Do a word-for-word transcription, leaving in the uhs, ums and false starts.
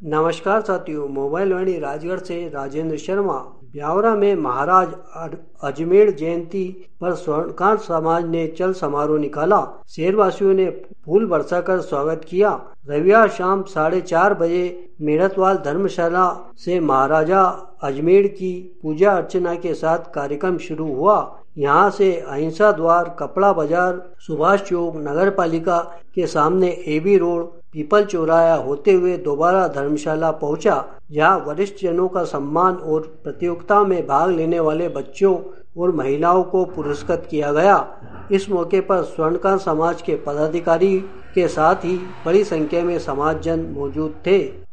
नमस्कार साथियों, मोबाइल वाणी राजगढ़ से राजेंद्र शर्मा। ब्यावरा में महाराज अजमेर जयंती पर स्वर्णकार समाज ने चल समारोह निकाला। शहरवासियों ने फूल बरसाकर स्वागत किया। रविवार शाम साढ़े चार बजे मेड़तवाल धर्मशाला से महाराजा अजमेर की पूजा अर्चना के साथ कार्यक्रम शुरू हुआ। यहाँ से अहिंसा द्वार, कपड़ा बाजार, सुभाष चौक, नगर पालिका के सामने एबी रोड, पीपल चौराया होते हुए दोबारा धर्मशाला पहुंचा, जहां वरिष्ठ जनों का सम्मान और प्रतियोगिता में भाग लेने वाले बच्चों और महिलाओं को पुरस्कृत किया गया। इस मौके पर स्वर्णकार समाज के पदाधिकारी के साथ ही बड़ी संख्या में समाजजन मौजूद थे।